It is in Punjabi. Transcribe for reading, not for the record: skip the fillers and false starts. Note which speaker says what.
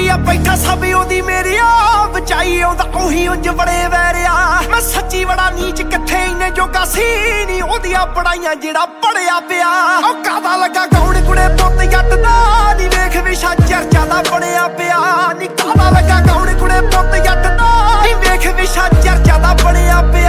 Speaker 1: ਆ ਬੈਠਾ ਸਭ ਉਹਦੀ ਮੇਰੀ ਬਚਾਈ ਆਉਂਦਾ ਉਹੀ ਉਂਝ ਬੜੇ ਵੈਰਿਆ ਮੈਂ ਸੱਚੀ ਬੜਾ ਨੀਚ ਕਿੱਥੇ ਇੰਨੇ ਜੋਗਾ ਸੀ ਨੀ ਉਹਦੀਆਂ ਪੜਾਈਆਂ ਜਿਹੜਾ ਪੜਿਆ ਪਿਆ ਉਹ ਕਾਦਾ ਲੱਗਾ ਗਾਉਣ ਕੁੜੇ ਪੁੱਤ ਜੱਟ ਦਾ ਨੀ ਵੇਖ ਵਿਸ਼ਾ ਚਰਚਾ ਦਾ ਬਣਿਆ ਪਿਆ ਨੀ ਕਾਦਾ ਲੱਗਾ ਗਾਉਣ ਕੁੜੇ ਪੁੱਤ ਜੱਟ ਦਾ ਨੀ ਵੇਖ ਵਿਸ਼ਾ ਚਰਚਾ ਦਾ ਬਣਿਆ ਪਿਆ